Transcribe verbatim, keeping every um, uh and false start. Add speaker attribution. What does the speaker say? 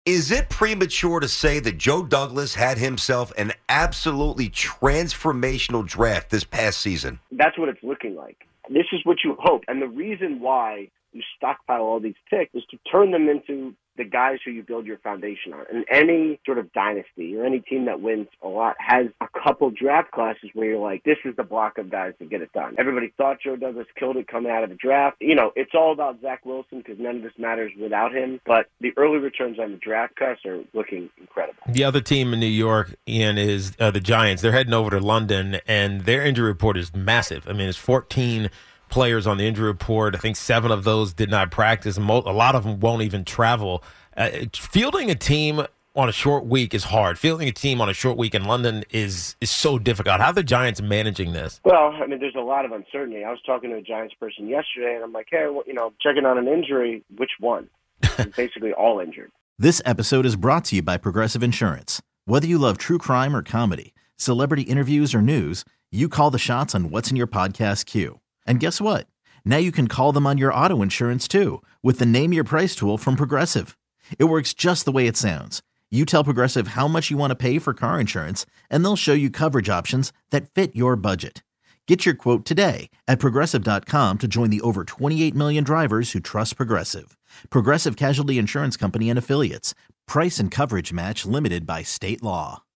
Speaker 1: Is it premature to say that Joe Douglas had himself an absolutely transformational draft this past season?
Speaker 2: That's what it's looking like. This is what you hope. And the reason why you stockpile all these picks is to turn them into the guys who you build your foundation on. And any sort of dynasty or any team that wins a lot has a couple draft classes where you're like, this is the block of guys to get it done. Everybody thought Joe Douglas killed it coming out of the draft. You know, it's all about Zach Wilson because none of this matters without him. But the early returns on the draft class are looking incredible.
Speaker 3: The other team in New York, Ian, is uh, the Giants. They're heading over to London, and their injury report is massive. I mean, it's fourteen players on the injury report. I think seven of those did not practice. A lot of them won't even travel. Uh, fielding a team on a short week is hard. Fielding a team on a short week in London is is so difficult. How are the Giants managing this?
Speaker 2: Well, I mean, there's a lot of uncertainty. I was talking to a Giants person yesterday, and I'm like, hey, well, you know, checking on an injury, which one? Basically all injured.
Speaker 4: This episode is brought to you by Progressive Insurance. Whether you love true crime or comedy, celebrity interviews or news, you call the shots on what's in your podcast queue. And guess what? Now you can call them on your auto insurance too with the Name Your Price tool from Progressive. It works just the way it sounds. You tell Progressive how much you want to pay for car insurance, and they'll show you coverage options that fit your budget. Get your quote today at Progressive dot com to join the over twenty-eight million drivers who trust Progressive. Progressive Casualty Insurance Company and Affiliates. Price and coverage match limited by state law.